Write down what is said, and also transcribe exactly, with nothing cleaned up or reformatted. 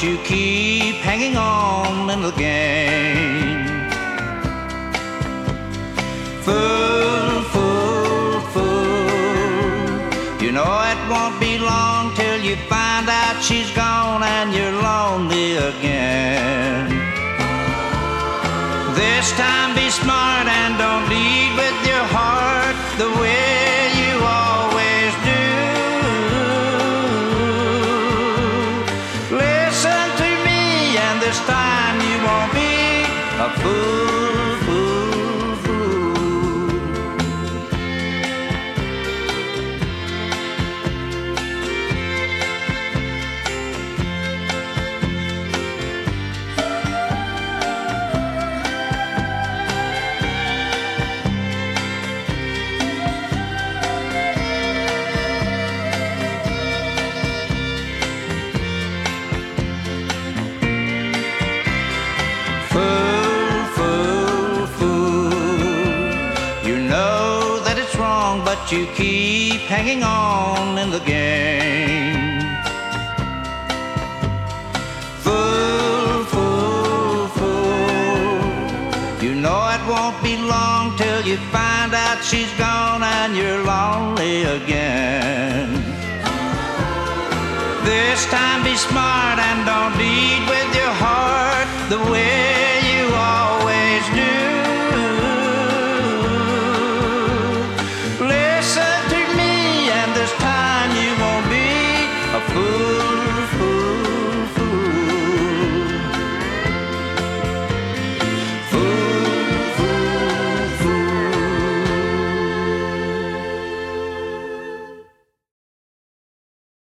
you keep hanging on in the game. Fool, fool, fool, you know it won't be long till you find out she's gone and you're lonely again. This time be smart and don't lead with your heart the way you always do. Listen to me and this time you won't be a fool, fool, fool. Fool, fool, fool, you know that it's wrong, but you keep hanging on in the game. Fool, fool, fool, you know it won't be long till you find out she's gone and you're lonely again. This time be smart and don't be